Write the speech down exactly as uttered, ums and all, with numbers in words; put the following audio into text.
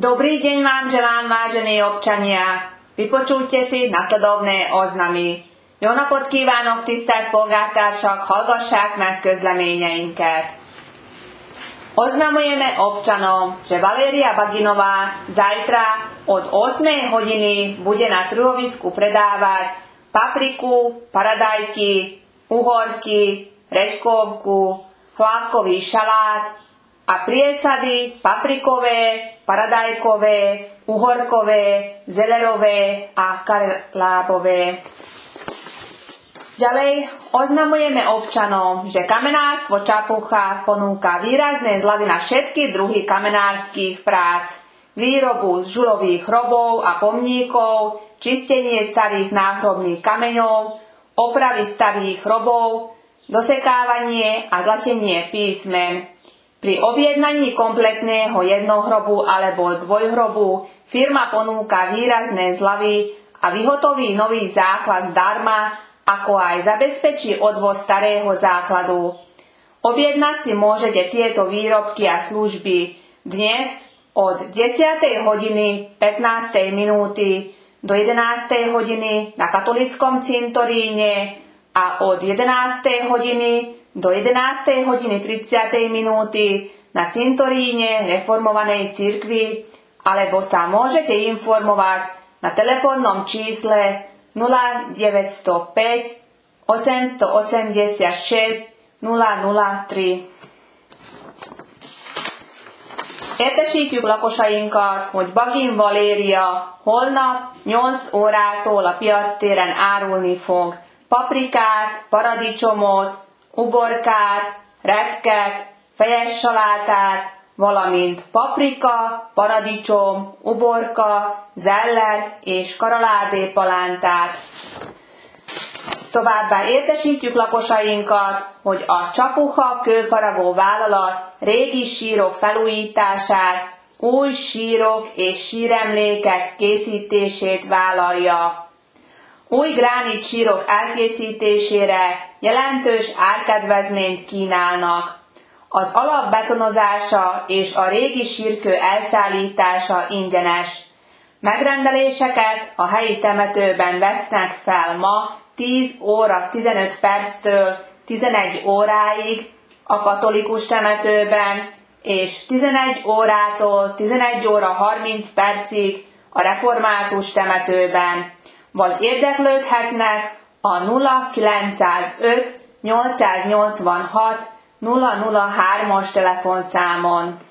Dobrý deň vám želám, vážení občania. Vypočujte si nasledovné oznamy. Jó napot kívánok, tisztelt polgártársak, hallgassák meg közleményeinket. Oznamujeme občanom, že Valéria Baginová zajtra od ôsmej hodiny bude na trhovisku predávať papriku, paradajky, uhorky, reďkovku, hlávkový šalát a priesady paprikové, paradajkové, uhorkové, zelerové a kalábové. Ďalej oznamujeme občanom, že kamenárstvo Čapucha ponúka výrazné zľavy na všetky druhy kamenárskych prác, výrobu z žulových hrobov a pomníkov, čistenie starých náhrobných kameňov, opravy starých hrobov, dosekávanie a zlatenie písmen. Pri objednaní kompletného jednohrobu alebo dvojhrobu firma ponúka výrazné zľavy a vyhotoví nový základ zdarma, ako aj zabezpečí odvoz starého základu. Objednať si môžete tieto výrobky a služby dnes od desiatej hodiny pätnástej minúty do jedenástej hodiny na katolíckom cintoríne a od jedenástej hodiny do jedenástej hodiny tridsiatej minúty na cintoríne reformovanej cirkvi, alebo sa môžete informovať na telefónnom čísle nula deväťsto päť osemstoosemdesiatšesť nula nula tri. Értesítjük lakosainkat, hogy Bagin Valéria holnap nyolc órától a piactéren árulni fog paprikát, paradicsomot, uborkát, retket, fejes salátát, valamint paprika, paradicsom, uborka, zeller és karalábé palántát. Továbbá értesítjük lakosainkat, hogy a Csapucha kőfaragó vállalat régi sírok felújítását, új sírok és síremlékek készítését vállalja. Új gránit sírok elkészítésére jelentős árkedvezményt kínálnak. Az alap betonozása és a régi sírkő elszállítása ingyenes. Megrendeléseket a helyi temetőben vesznek fel ma tíz óra tizenöt perctől tizenegy óráig a katolikus temetőben, és tizenegy órától tizenegy óra harminc percig a református temetőben, vagy érdeklődhetnek a nulla kilencszázöt nyolcszáznyolcvanhat nulla nulla hármas telefonszámon.